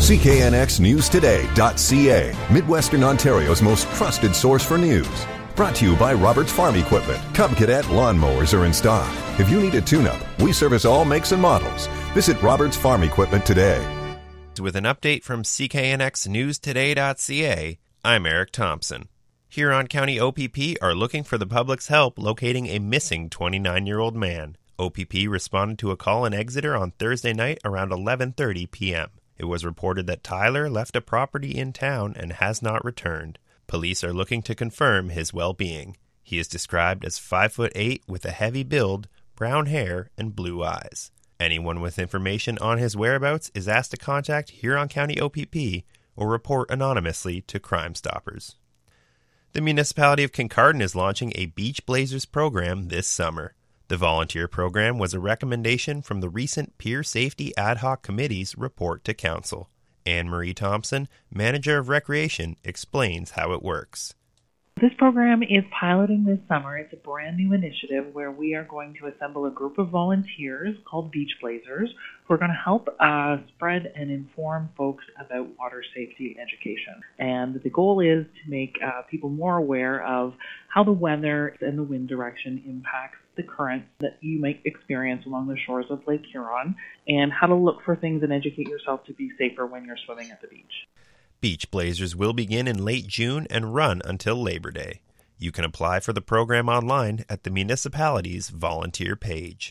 CKNXNewsToday.ca, Midwestern Ontario's most trusted source for news. Brought to you by Roberts Farm Equipment. Cub Cadet lawnmowers are in stock. If you need a tune-up, we service all makes and models. Visit Roberts Farm Equipment today. With an update from CKNXNewsToday.ca, I'm Eric Thompson. Huron County OPP are looking for the public's help locating a missing 29-year-old man. OPP responded to a call in Exeter on Thursday night around 11:30 p.m. It was reported that Tyler left a property in town and has not returned. Police are looking to confirm his well-being. He is described as 5'8" with a heavy build, brown hair, and blue eyes. Anyone with information on his whereabouts is asked to contact Huron County OPP or report anonymously to Crime Stoppers. The municipality of Kincardine is launching a Beach Blazers program this summer. The volunteer program was a recommendation from the recent Peer Safety Ad Hoc Committee's report to Council. Anne-Marie Thompson, Manager of Recreation, explains how it works. This program is piloting this summer. It's a brand new initiative where we are going to assemble a group of volunteers called Beach Blazers who are going to help spread and inform folks about water safety education. And the goal is to make people more aware of how the weather and the wind direction impacts the currents that you might experience along the shores of Lake Huron, and how to look for things and educate yourself to be safer when you're swimming at the beach. Beach Blazers will begin in late June and run until Labor Day. You can apply for the program online at the municipality's volunteer page.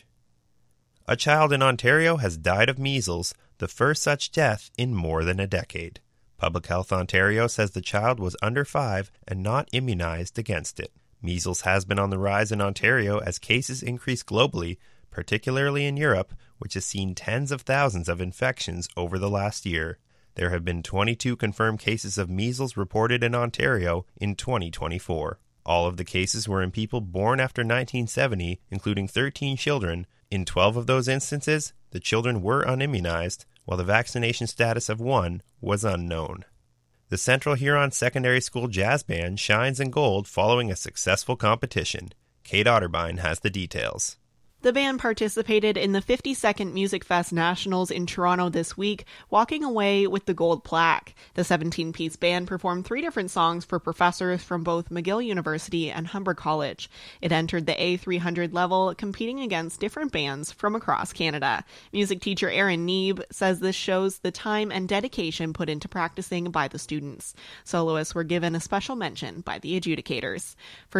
A child in Ontario has died of measles, the first such death in more than a decade. Public Health Ontario says the child was under 5 and not immunized against it. Measles has been on the rise in Ontario as cases increase globally, particularly in Europe, which has seen tens of thousands of infections over the last year. There have been 22 confirmed cases of measles reported in Ontario in 2024. All of the cases were in people born after 1970, including 13 children. In 12 of those instances, the children were unimmunized, while the vaccination status of one was unknown. The Central Huron Secondary School Jazz Band shines in gold following a successful competition. Kate Otterbein has the details. The band participated in the 52nd Music Fest Nationals in Toronto this week, walking away with the gold plaque. The 17-piece band performed 3 different songs for professors from both McGill University and Humber College. It entered the A300 level, competing against different bands from across Canada. Music teacher Aaron Neeb says this shows the time and dedication put into practicing by the students. Soloists were given a special mention by the adjudicators. For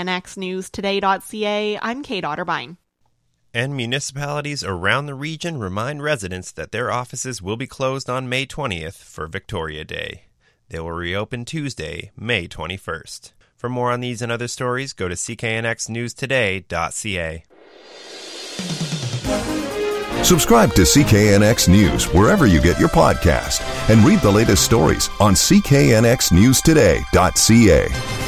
CKNXNewsToday.ca, I'm Kate Otterbein. And municipalities around the region remind residents that their offices will be closed on May 20th for Victoria Day. They will reopen Tuesday, May 21st. For more on these and other stories, go to CKNXNewsToday.ca. Subscribe to CKNX News wherever you get your podcast and read the latest stories on CKNXNewsToday.ca.